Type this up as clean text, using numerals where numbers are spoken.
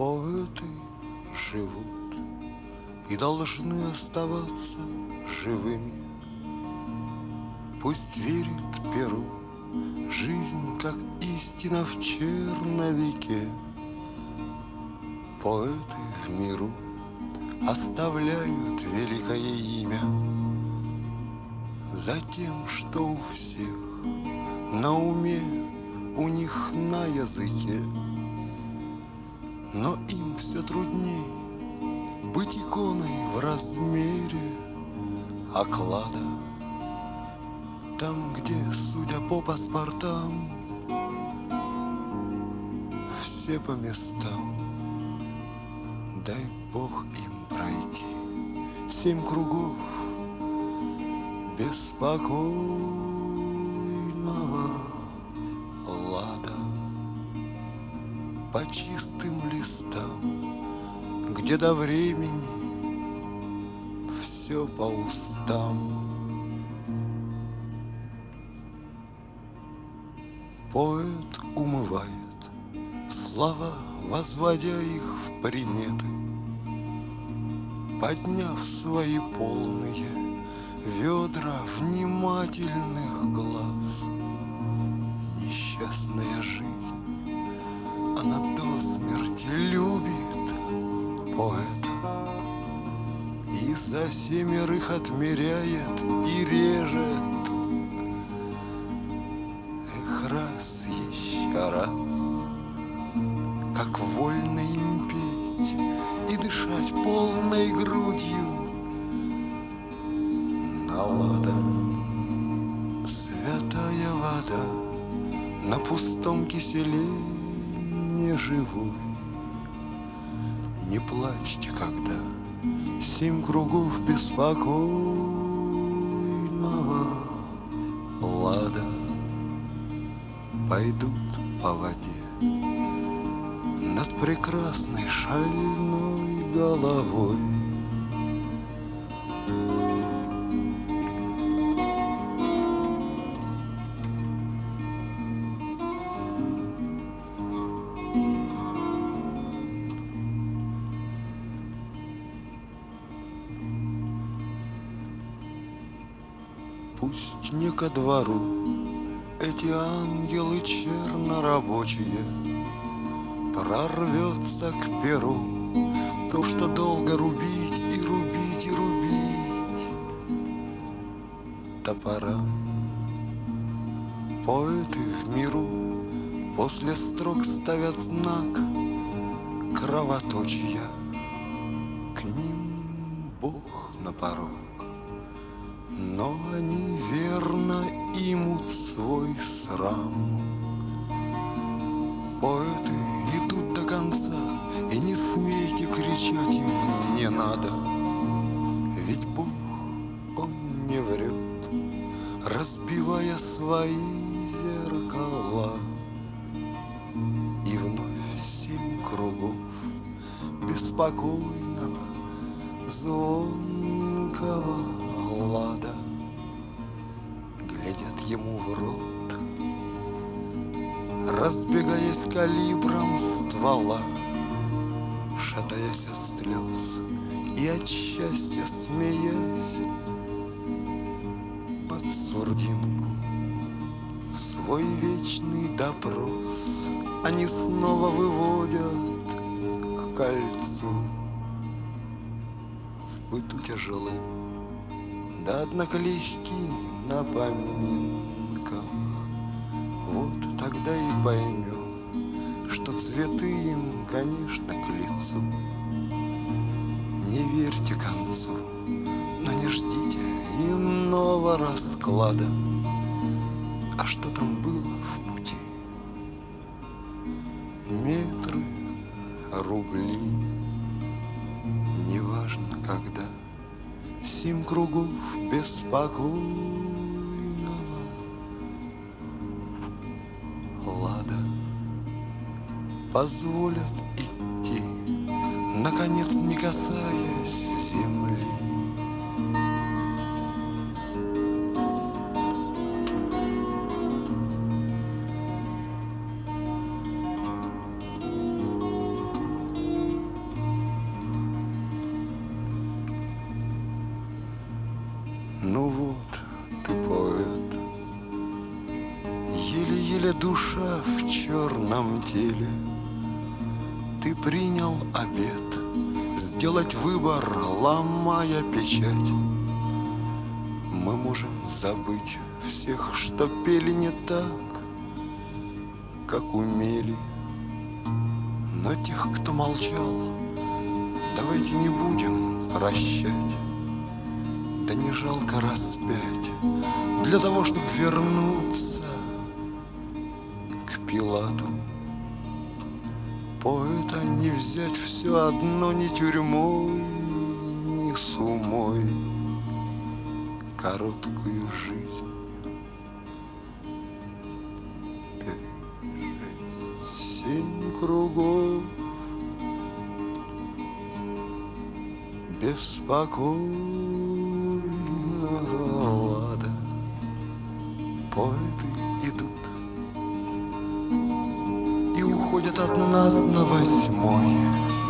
Поэты живут и должны оставаться живыми. Пусть верит перу, жизнь как истина в черновике. Поэты в миру оставляют великое имя за тем, что у всех на уме, у них на языке. Но им все трудней быть иконой в размере оклада. Там, где, судя по паспортам, все по местам. Дай Бог им пройти 7 кругов беспокойного лада по чистым листам, где до времени все по устам. Поэт умывает слова, возводя их в приметы, подняв свои полные ведра внимательных глаз. Несчастная жизнь, она до смерти любит поэта и за 7 отмеряет и режет. Раз, еще раз, как вольно им петь и дышать полной грудью наладан. Святая вода на пустом киселе не живой. Не плачьте, когда 7 кругов беспокойного лада пойдут по воде над прекрасной шальной головой. Пусть не ко двору эти ангелы чернорабочие, прорвется к перу то, что долго рубить и рубить и рубить топорам. Поэты в миру после строк ставят знак кровоточия. К ним Бог на порог, но они верно имут свой срам. Поэты идут до конца, и не смейте кричать им не надо. Ведь Бог, Он не врет, разбивая свои зеркала. И вновь 7 кругов беспокойного звонкого лада глядят ему в рот, разбегаясь калибром ствола, шатаясь от слез и от счастья смеясь под сурдинку. Свой вечный допрос они снова выводят к кольцу. В быту тяжелы, да однако легки на поминках. Вот тогда и поймем, что цветы им, конечно, к лицу. Не верьте концу, но не ждите иного расклада. А что там было в пути? Метры, рубли, неважно когда. 7 кругов беспокойного лада позволят идти, наконец не касаясь земли. Ну вот ты поэт, еле-еле душа в черном теле. Ты принял обет сделать выбор, ломая печать. Мы можем забыть всех, что пели не так, как умели. Но тех, кто молчал, давайте не будем прощать. Да не жалко распять для того, чтобы вернуться к Пилату. Поэта не взять все одно ни тюрьмой, ни сумой. Короткую жизнь 5-7 кругов беспокойного лада. Поэты идут и уходят от нас на 8-й.